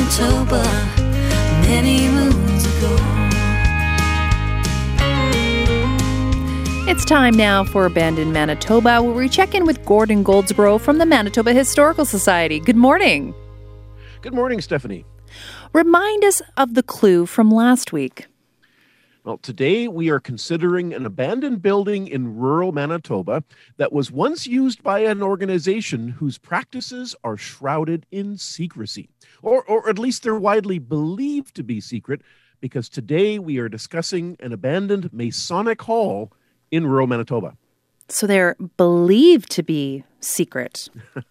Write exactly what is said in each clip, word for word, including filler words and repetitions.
Manitoba many moons ago. It's time now for Abandoned Manitoba, where we check in with Gordon Goldsboro from the Manitoba Historical Society. Good morning. Good morning, Stephanie. Remind us of the clue from last week. Well, today we are considering an abandoned building in rural Manitoba that was once used by an organization whose practices are shrouded in secrecy, or, or at least they're widely believed to be secret, because today we are discussing an abandoned Masonic Hall in rural Manitoba. So they're believed to be secret.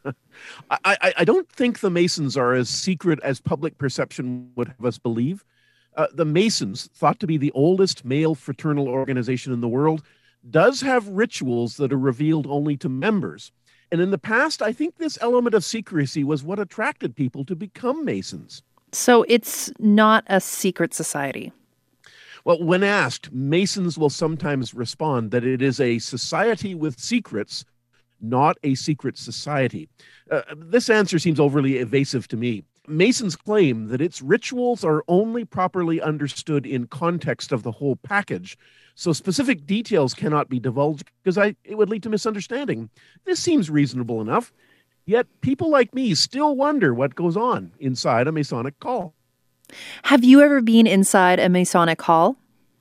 I, I, I don't think the Masons are as secret as public perception would have us believe. Uh, the Masons, thought to be the oldest male fraternal organization in the world, does have rituals that are revealed only to members. And in the past, I think this element of secrecy was what attracted people to become Masons. So it's not a secret society. Well, when asked, Masons will sometimes respond that it is a society with secrets, not a secret society. Uh, this answer seems overly evasive to me. Masons claim that its rituals are only properly understood in context of the whole package, so specific details cannot be divulged because I, it would lead to misunderstanding. This seems reasonable enough, yet people like me still wonder what goes on inside a Masonic hall. Have you ever been inside a Masonic hall?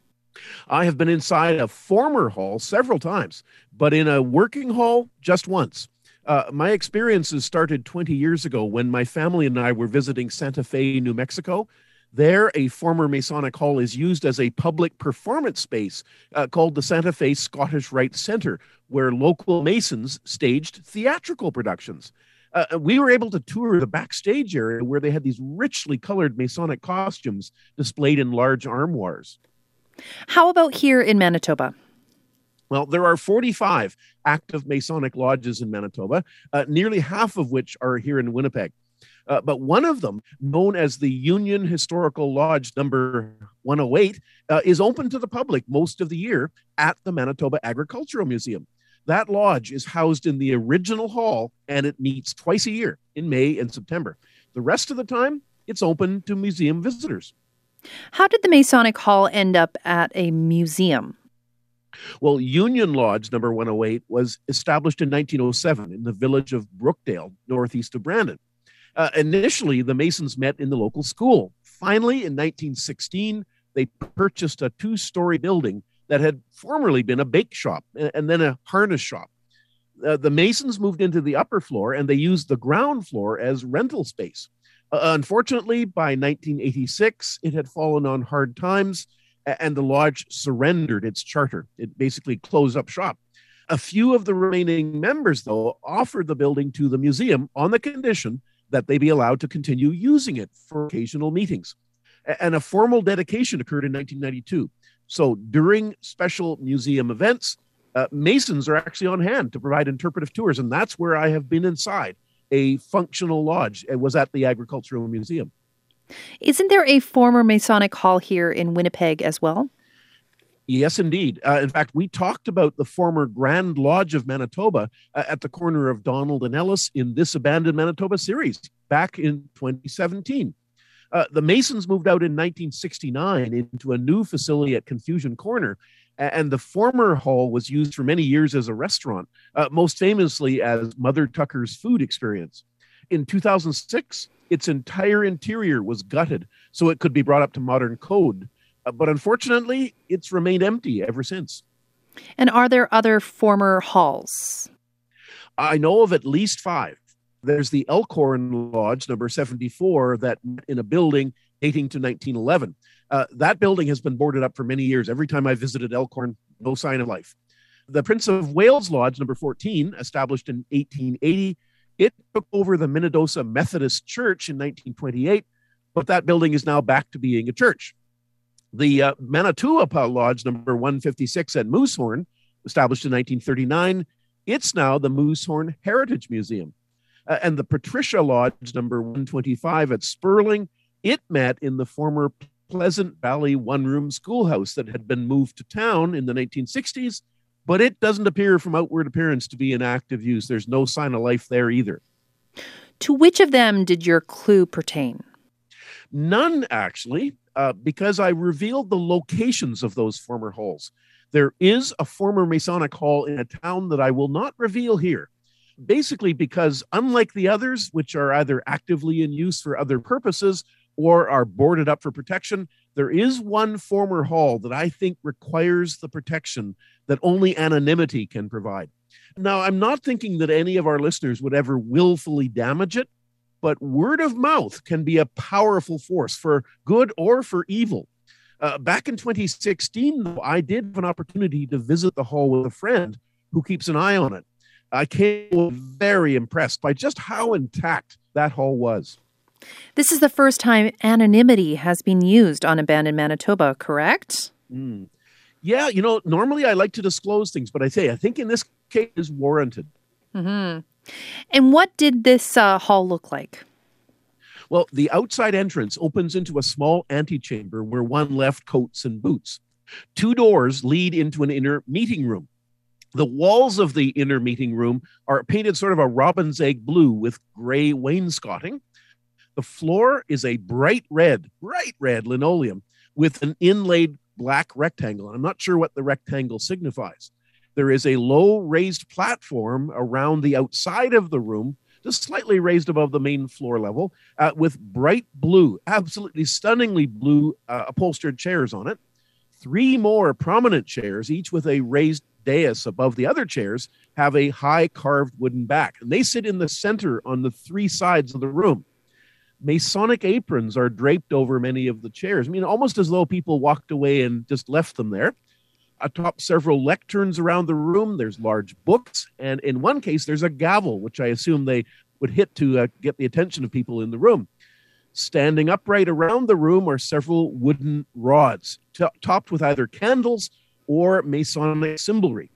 I have been inside a former hall several times, but in a working hall just once. Uh, my experiences started twenty years ago when my family and I were visiting Santa Fe, New Mexico. There, a former Masonic hall is used as a public performance space uh, called the Santa Fe Scottish Rite Center, where local Masons staged theatrical productions. Uh, we were able to tour the backstage area where they had these richly colored Masonic costumes displayed in large armoires. How about here in Manitoba? Well, there are forty-five active Masonic lodges in Manitoba, uh, nearly half of which are here in Winnipeg. Uh, but one of them, known as the Union Historical Lodge number one oh eight, uh, is open to the public most of the year at the Manitoba Agricultural Museum. That lodge is housed in the original hall, and it meets twice a year in May and September. The rest of the time, it's open to museum visitors. How did the Masonic Hall end up at a museum? Well, Union Lodge number one oh eight was established in nineteen oh seven in the village of Brookdale, northeast of Brandon. Uh, initially, the Masons met in the local school. Finally, in nineteen sixteen, they purchased a two-story building that had formerly been a bake shop and then a harness shop. Uh, the Masons moved into the upper floor, and they used the ground floor as rental space. Uh, unfortunately, by nineteen eighty-six, it had fallen on hard times, and the lodge surrendered its charter. It basically closed up shop. A few of the remaining members, though, offered the building to the museum on the condition that they be allowed to continue using it for occasional meetings. And a formal dedication occurred in nineteen ninety-two. So during special museum events, uh, Masons are actually on hand to provide interpretive tours, and that's where I have been inside a functional lodge. It was at the Agricultural Museum. Isn't there a former Masonic hall here in Winnipeg as well? Yes, indeed. Uh, in fact, we talked about the former Grand Lodge of Manitoba uh, at the corner of Donald and Ellis in this Abandoned Manitoba series back in twenty seventeen. Uh, the Masons moved out in nineteen sixty-nine into a new facility at Confusion Corner, and the former hall was used for many years as a restaurant, uh, most famously as Mother Tucker's Food Experience. In two thousand six, its entire interior was gutted so it could be brought up to modern code. Uh, but unfortunately, it's remained empty ever since. And are there other former halls? I know of at least five. There's the Elkhorn Lodge, number seventy-four, that met in a building dating to nineteen eleven. Uh, that building has been boarded up for many years. Every time I visited Elkhorn, no sign of life. The Prince of Wales Lodge, number fourteen, established in eighteen eighty, it took over the Minnedosa Methodist Church in nineteen twenty-eight, but that building is now back to being a church. The uh, Manitoba Lodge, number one fifty-six at Moosehorn, established in nineteen thirty-nine, it's now the Moosehorn Heritage Museum. Uh, and the Patricia Lodge, number one twenty-five at Sperling, it met in the former Pleasant Valley one-room schoolhouse that had been moved to town in the nineteen sixties, but it doesn't appear from outward appearance to be in active use. There's no sign of life there either. To which of them did your clue pertain? None, actually, uh, because I revealed the locations of those former halls. There is a former Masonic hall in a town that I will not reveal here. Basically because unlike the others, which are either actively in use for other purposes or are boarded up for protection, there is one former hall that I think requires the protection that only anonymity can provide. Now, I'm not thinking that any of our listeners would ever willfully damage it, but word of mouth can be a powerful force for good or for evil. Uh, back in twenty sixteen, though, I did have an opportunity to visit the hall with a friend who keeps an eye on it. I came very impressed by just how intact that hall was. This is the first time anonymity has been used on Abandoned Manitoba, correct? Mm. Yeah, you know, normally I like to disclose things, but I say I think in this case is warranted. Mm-hmm. And what did this uh, hall look like? Well, the outside entrance opens into a small antechamber where one left coats and boots. Two doors lead into an inner meeting room. The walls of the inner meeting room are painted sort of a robin's egg blue with gray wainscoting. The floor is a bright red, bright red linoleum with an inlaid black rectangle. I'm not sure what the rectangle signifies. There is a low raised platform around the outside of the room, just slightly raised above the main floor level, uh, with bright blue, absolutely stunningly blue uh, upholstered chairs on it. Three more prominent chairs, each with a raised dais above the other chairs, have a high carved wooden back. And they sit in the center on the three sides of the room. Masonic aprons are draped over many of the chairs. I mean, almost as though people walked away and just left them there. Atop several lecterns around the room, there's large books. And in one case, there's a gavel, which I assume they would hit to uh, get the attention of people in the room. Standing upright around the room are several wooden rods, t- topped with either candles or Masonic symbolry.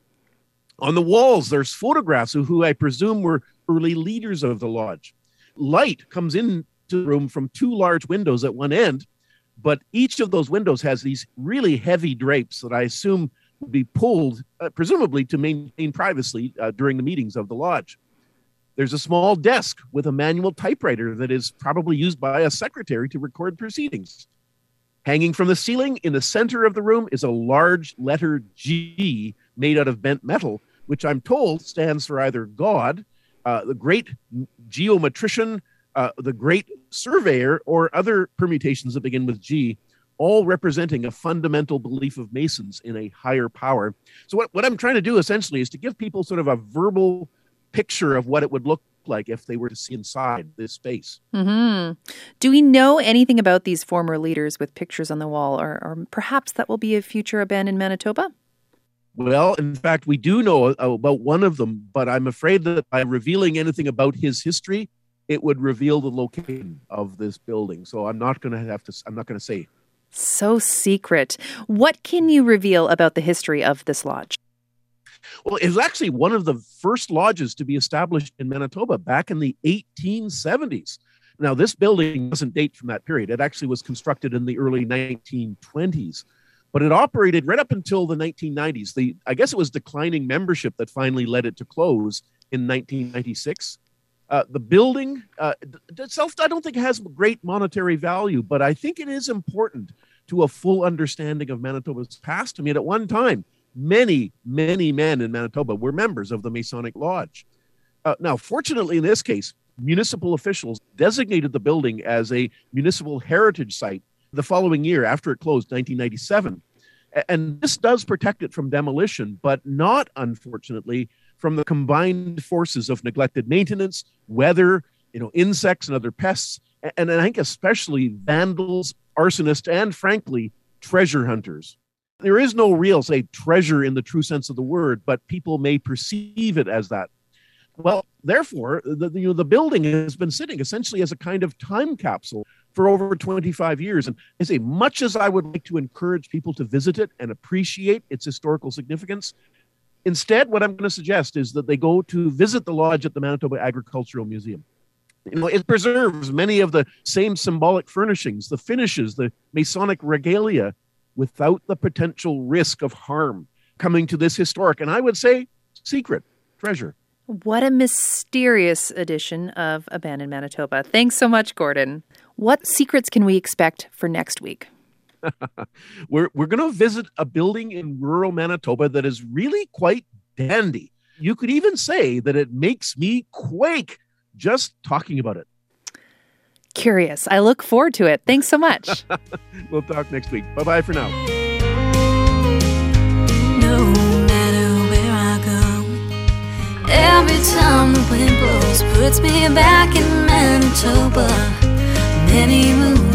On the walls, there's photographs of who I presume were early leaders of the lodge. Light comes into the room from two large windows at one end, but each of those windows has these really heavy drapes that I assume would be pulled, uh, presumably to maintain privacy uh, during the meetings of the lodge. There's a small desk with a manual typewriter that is probably used by a secretary to record proceedings. Hanging from the ceiling in the center of the room is a large letter G made out of bent metal, which I'm told stands for either God, uh, the great geometrician, uh, the great surveyor, or other permutations that begin with G, all representing a fundamental belief of Masons in a higher power. So what, what I'm trying to do essentially is to give people sort of a verbal picture of what it would look like if they were to see inside this space. Mm-hmm. Do we know anything about these former leaders with pictures on the wall, or, or perhaps that will be a future Abandoned Manitoba? Well, in fact, we do know about one of them, but I'm afraid that by revealing anything about his history, it would reveal the location of this building. So I'm not going to have to, I'm not going to say. So secret. What can you reveal about the history of this lodge? Well, it was actually one of the first lodges to be established in Manitoba back in the eighteen seventies. Now, this building doesn't date from that period. It actually was constructed in the early nineteen twenties, but it operated right up until the nineteen nineties. The, I guess it was declining membership that finally led it to close in nineteen ninety-six. Uh, the building uh, itself, I don't think it has great monetary value, but I think it is important to a full understanding of Manitoba's past. I mean, at one time, many, many men in Manitoba were members of the Masonic Lodge. Uh, now, fortunately, in this case, municipal officials designated the building as a municipal heritage site the following year after it closed, nineteen ninety-seven. And this does protect it from demolition, but not, unfortunately, from the combined forces of neglected maintenance, weather, you know, insects and other pests, and I think especially vandals, arsonists, and frankly, treasure hunters. There is no real, say, treasure in the true sense of the word, but people may perceive it as that. Well, therefore, the, you know, the building has been sitting essentially as a kind of time capsule for over twenty-five years. And I say, much as I would like to encourage people to visit it and appreciate its historical significance, instead, what I'm going to suggest is that they go to visit the lodge at the Manitoba Agricultural Museum. You know, it preserves many of the same symbolic furnishings, the finishes, the Masonic regalia, without the potential risk of harm coming to this historic, and I would say, secret treasure. What a mysterious edition of Abandoned Manitoba. Thanks so much, Gordon. What secrets can we expect for next week? we're we're going to visit a building in rural Manitoba that is really quite dandy. You could even say that it makes me quake just talking about it. Curious. I look forward to it. Thanks so much. We'll talk next week. Bye-bye for now. No matter where I go, every time the wind blows puts me back in Manitoba. Many moons